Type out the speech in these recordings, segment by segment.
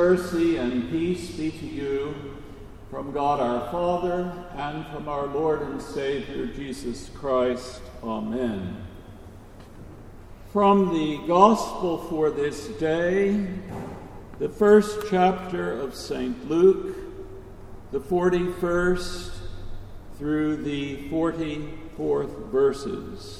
mercy, and peace be to you from God our Father and from our Lord and Savior Jesus Christ. Amen. From the Gospel for this day, the first chapter of St. Luke, the 41st through the 44th verses.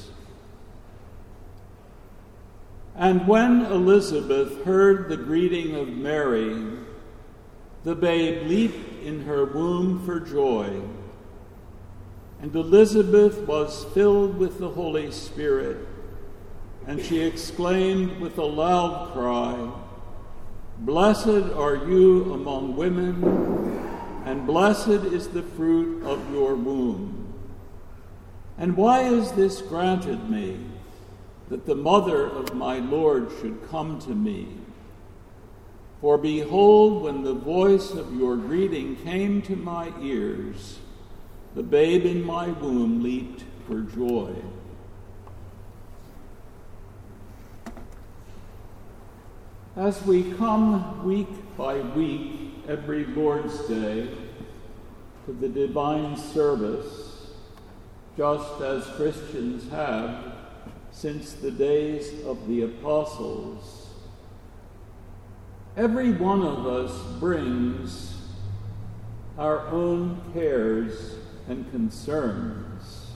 And when Elizabeth heard the greeting of Mary, the babe leaped in her womb for joy. And Elizabeth was filled with the Holy Spirit, and she exclaimed with a loud cry, "Blessed are you among women, and blessed is the fruit of your womb. And why is this granted me, that the mother of my Lord should come to me? For behold, when the voice of your greeting came to my ears, the babe in my womb leaped for joy." As we come week by week, every Lord's Day, to the divine service, just as Christians have since the days of the apostles, every one of us brings our own cares and concerns.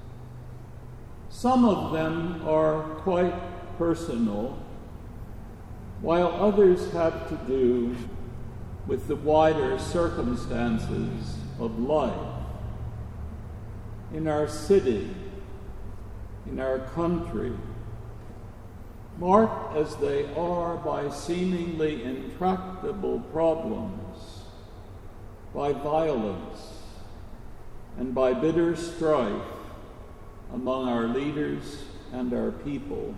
Some of them are quite personal, while others have to do with the wider circumstances of life in our city, in our country, marked as they are by seemingly intractable problems, by violence, and by bitter strife among our leaders and our people.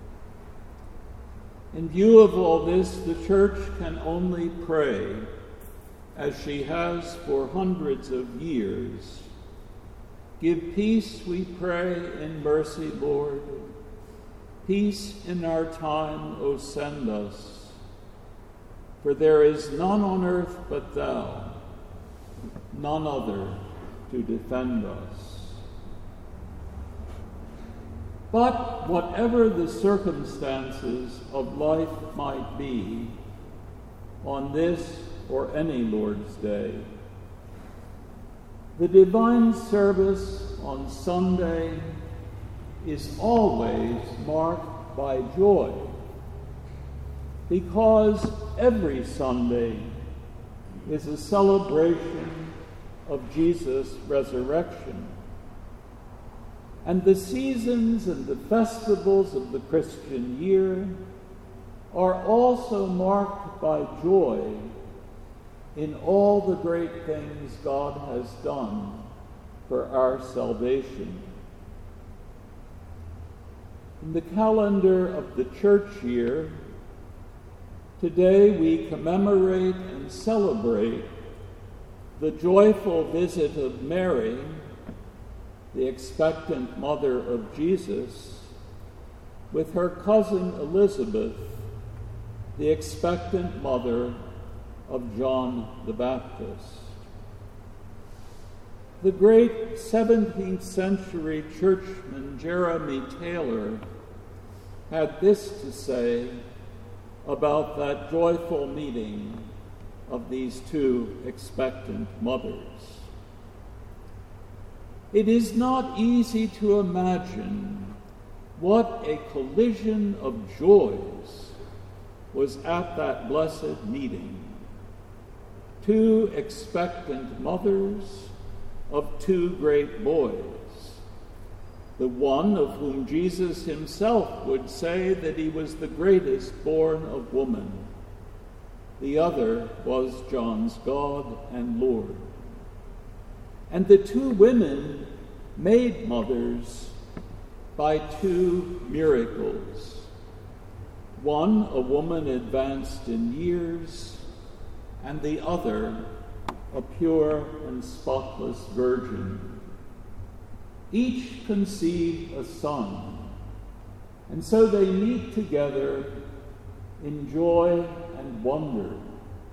In view of all this, the Church can only pray, as she has for hundreds of years. Give peace, we pray, in mercy, Lord. Peace in our time, O send us. For there is none on earth but thou, none other to defend us. But whatever the circumstances of life might be, on this or any Lord's Day, the divine service on Sunday is always marked by joy, because every Sunday is a celebration of Jesus' resurrection. And the seasons and the festivals of the Christian year are also marked by joy in all the great things God has done for our salvation. In the calendar of the church year, today we commemorate and celebrate the joyful visit of Mary, the expectant mother of Jesus, with her cousin Elizabeth, the expectant mother of John the Baptist. The great 17th century churchman Jeremy Taylor had this to say about that joyful meeting of these two expectant mothers. It is not easy to imagine what a collision of joys was at that blessed meeting. Two expectant mothers of two great boys, the one of whom Jesus himself would say that he was the greatest born of woman. The other was John's God and Lord. And the two women made mothers by two miracles. One, a woman advanced in years, and the other, a pure and spotless virgin. Each conceived a son, and so they meet together in joy and wonder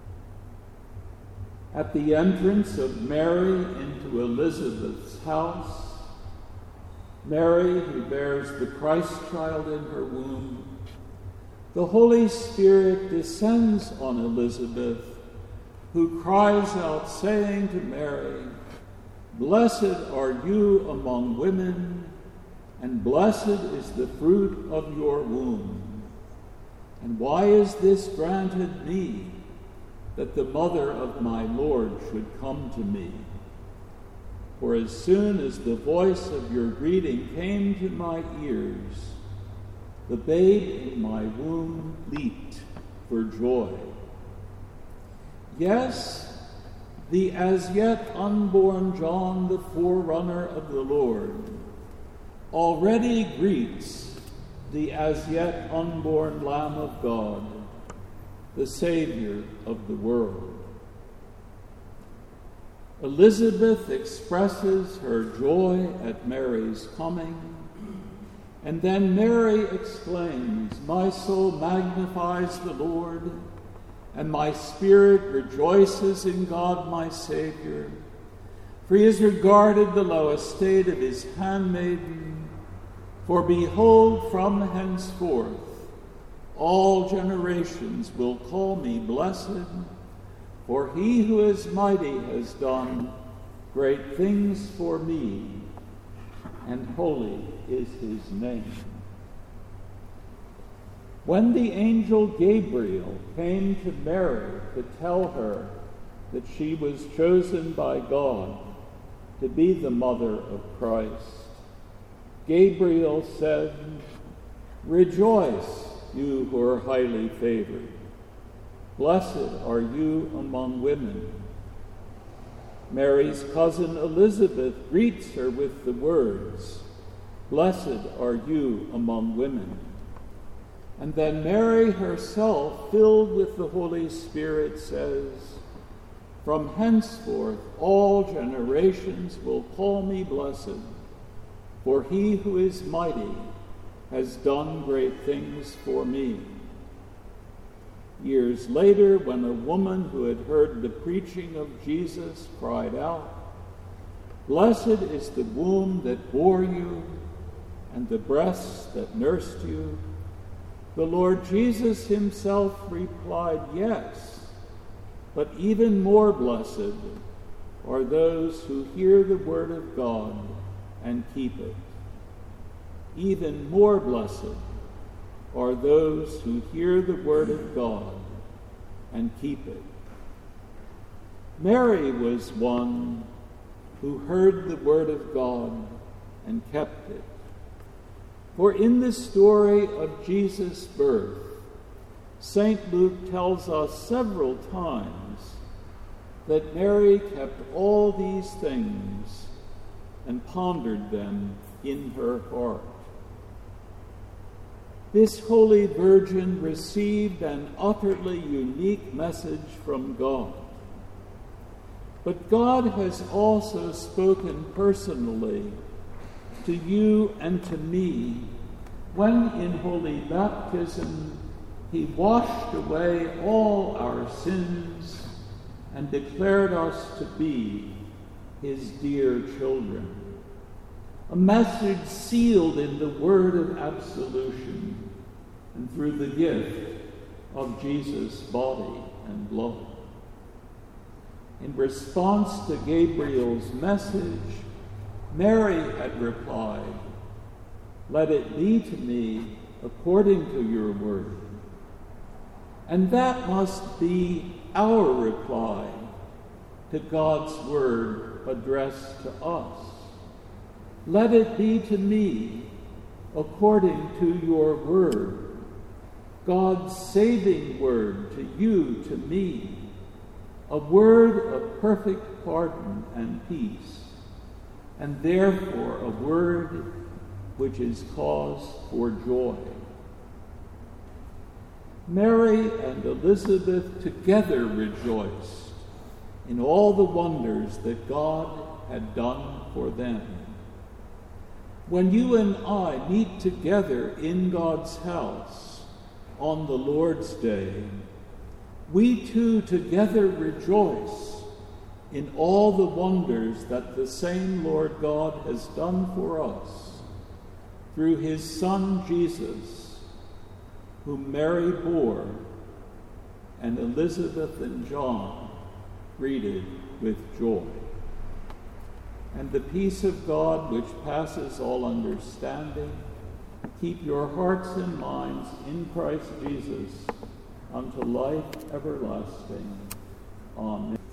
At the entrance of Mary into Elizabeth's house, Mary, who bears the Christ child in her womb, the Holy Spirit descends on Elizabeth, who cries out, saying to Mary, "Blessed are you among women, and blessed is the fruit of your womb. And why is this granted me, that the mother of my Lord should come to me? For as soon as the voice of your greeting came to my ears, the babe in my womb leaped for joy. Yes, the as yet unborn John, the forerunner of the Lord, already greets the as yet unborn Lamb of God, the Savior of the world." Elizabeth expresses her joy at Mary's coming, and then Mary exclaims, "My soul magnifies the Lord, and my spirit rejoices in God my Savior, for he has regarded the low estate of his handmaiden. For behold, from henceforth all generations will call me blessed, for he who is mighty has done great things for me, and holy is his name." When the angel Gabriel came to Mary to tell her that she was chosen by God to be the mother of Christ, Gabriel said, "Rejoice, you who are highly favored. Blessed are you among women." Mary's cousin Elizabeth greets her with the words, "Blessed are you among women." And then Mary herself, filled with the Holy Spirit, says, "From henceforth all generations will call me blessed, for he who is mighty has done great things for me." Years later, when a woman who had heard the preaching of Jesus cried out, "Blessed is the womb that bore you, and the breasts that nursed you," the Lord Jesus himself replied, "Yes, but even more blessed are those who hear the word of God and keep it. Even more blessed are those who hear the word of God and keep it." Mary was one who heard the word of God and kept it. For in the story of Jesus' birth, St. Luke tells us several times that Mary kept all these things and pondered them in her heart. This holy virgin received an utterly unique message from God. But God has also spoken personally to you and to me when in holy baptism he washed away all our sins and declared us to be his dear children. A message sealed in the word of absolution and through the gift of Jesus' body and blood. In response to Gabriel's message, Mary had replied, "Let it be to me according to your word." And that must be our reply to God's word addressed to us. Let it be to me according to your word, God's saving word to you, to me, a word of perfect pardon and peace, and therefore a word which is cause for joy. Mary and Elizabeth together rejoiced in all the wonders that God had done for them. When you and I meet together in God's house on the Lord's Day, we too together rejoice in all the wonders that the same Lord God has done for us through his Son Jesus, whom Mary bore and Elizabeth and John greeted with joy. And the peace of God, which passes all understanding, keep your hearts and minds in Christ Jesus unto life everlasting. Amen.